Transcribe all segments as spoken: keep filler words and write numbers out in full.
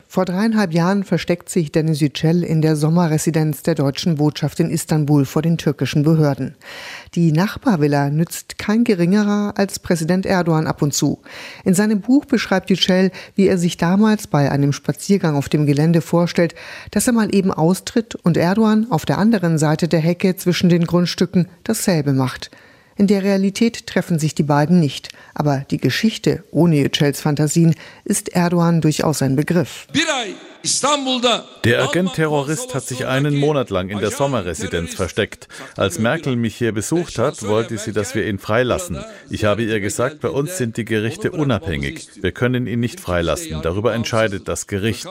Vor dreieinhalb Jahren versteckt sich Deniz Yücel in der Sommerresidenz der deutschen Botschaft in Istanbul vor den türkischen Behörden. Die Nachbarvilla nützt kein geringerer als Präsident Erdogan ab und zu. In seinem Buch beschreibt Yücel, wie er sich damals bei einem Spaziergang auf dem Gelände vorstellt, dass er mal eben austritt und Erdogan auf der anderen Seite der Hecke zwischen den Grundstücken dasselbe macht. In der Realität treffen sich die beiden nicht. Aber die Geschichte ohne Yücels Fantasien ist Erdogan durchaus ein Begriff. Der Agent-Terrorist hat sich einen Monat lang in der Sommerresidenz versteckt. Als Merkel mich hier besucht hat, wollte sie, dass wir ihn freilassen. Ich habe ihr gesagt, bei uns sind die Gerichte unabhängig. Wir können ihn nicht freilassen. Darüber entscheidet das Gericht.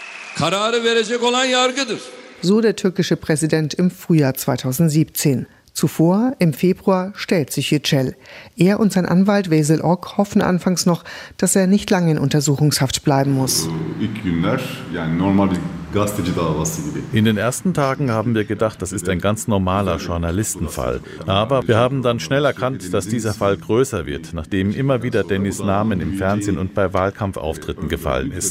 So der türkische Präsident im Frühjahr zweitausendsiebzehn. Zuvor, im Februar, stellt sich Yücel. Er und sein Anwalt Veysel Ok hoffen anfangs noch, dass er nicht lange in Untersuchungshaft bleiben muss. In den ersten Tagen haben wir gedacht, das ist ein ganz normaler Journalistenfall. Aber wir haben dann schnell erkannt, dass dieser Fall größer wird, nachdem immer wieder Deniz Namen im Fernsehen und bei Wahlkampfauftritten gefallen ist.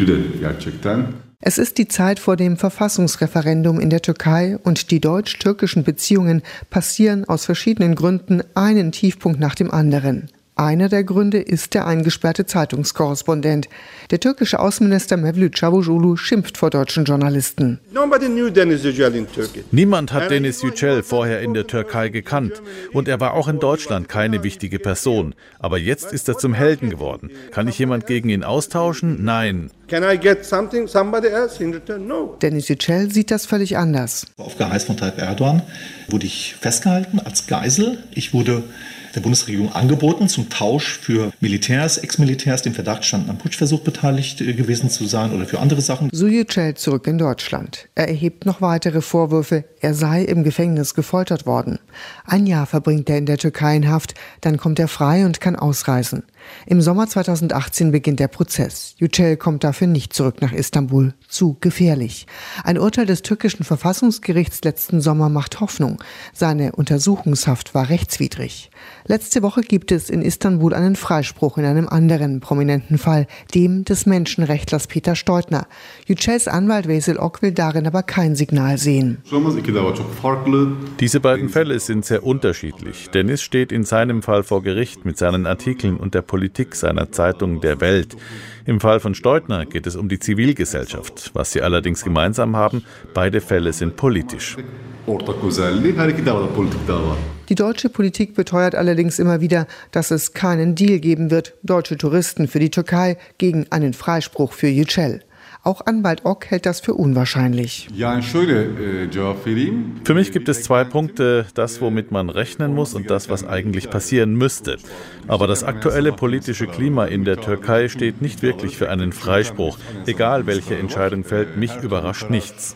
Es ist die Zeit vor dem Verfassungsreferendum in der Türkei und die deutsch-türkischen Beziehungen passieren aus verschiedenen Gründen einen Tiefpunkt nach dem anderen. Einer der Gründe ist der eingesperrte Zeitungskorrespondent. Der türkische Außenminister Mevlüt Çavuşoğlu schimpft vor deutschen Journalisten. Niemand hat Deniz Yücel vorher in der Türkei gekannt. Und er war auch in Deutschland keine wichtige Person. Aber jetzt ist er zum Helden geworden. Kann ich jemand gegen ihn austauschen? Nein. Deniz Yücel sieht das völlig anders. Auf Geheiß von Tayyip Erdogan wurde ich festgehalten als Geisel. Ich wurde der Bundesregierung angeboten zum Tausch für Militärs, Ex-Militärs, die im Verdacht standen, am Putschversuch beteiligt gewesen zu sein oder für andere Sachen. So Yücel zurück in Deutschland. Er erhebt noch weitere Vorwürfe, er sei im Gefängnis gefoltert worden. Ein Jahr verbringt er in der Türkei in Haft, dann kommt er frei und kann ausreisen. Im Sommer zweitausendachtzehn beginnt der Prozess. Yücel kommt dafür nicht zurück nach Istanbul. Zu gefährlich. Ein Urteil des türkischen Verfassungsgerichts letzten Sommer macht Hoffnung. Seine Untersuchungshaft war rechtswidrig. Letzte Woche gibt es in Istanbul einen Freispruch in einem anderen prominenten Fall, dem des Menschenrechtlers Peter Steutner. Yücels Anwalt Veysel Ok will darin aber kein Signal sehen. Diese beiden Fälle sind sehr unterschiedlich. Deniz steht in seinem Fall vor Gericht mit seinen Artikeln und der Politik seiner Zeitung Der Welt. Im Fall von Steutner geht es um die Zivilgesellschaft. Was sie allerdings gemeinsam haben, beide Fälle sind politisch. Die deutsche Politik beteuert allerdings immer wieder, dass es keinen Deal geben wird, deutsche Touristen für die Türkei gegen einen Freispruch für Yücel. Auch Anwalt Ok hält das für unwahrscheinlich. Für mich gibt es zwei Punkte, das, womit man rechnen muss und das, was eigentlich passieren müsste. Aber das aktuelle politische Klima in der Türkei steht nicht wirklich für einen Freispruch. Egal welche Entscheidung fällt, mich überrascht nichts.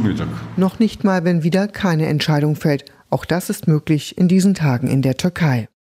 Noch nicht mal, wenn wieder keine Entscheidung fällt. Auch das ist möglich in diesen Tagen in der Türkei.